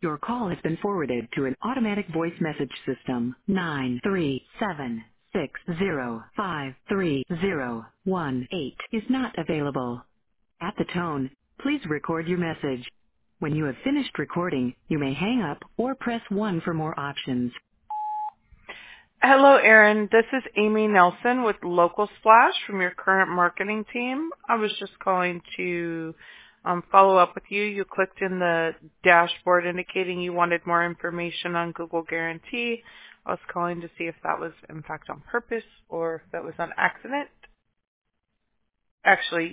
Your call has been forwarded to an automatic voice message system. 93760530018 is not available. At the tone, please record your message. When you have finished recording, you may hang up or press 1 for more options. Hello, Erin. This is Amy Nelson with Local Splash from your current marketing team. I was just calling to follow up with you. You clicked in the dashboard indicating you wanted more information on Google Guarantee. I was calling to see if that was in fact on purpose or if that was on accident. Actually,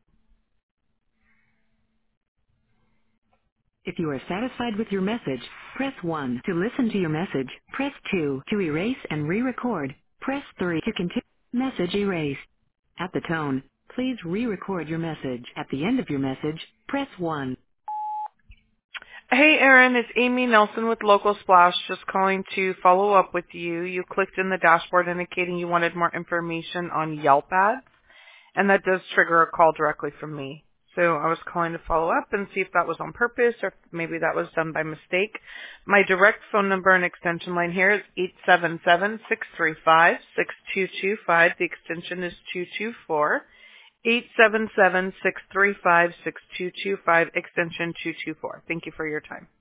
If you are satisfied with your message, press 1 to listen to your message. Press 2 to erase and re-record. Press 3 to continue. Message erased. At the tone, please re-record your message. At the end of your message, press 1. Hey, Erin, it's Amy Nelson with Local Splash, just calling to follow up with you. You clicked in the dashboard indicating you wanted more information on Yelp ads, and that does trigger a call directly from me. So I was calling to follow up and see if that was on purpose or if maybe that was done by mistake. My direct phone number and extension line here is 877-635-6225. The extension is 224. 877-635-6225, extension 224. Thank you for your time.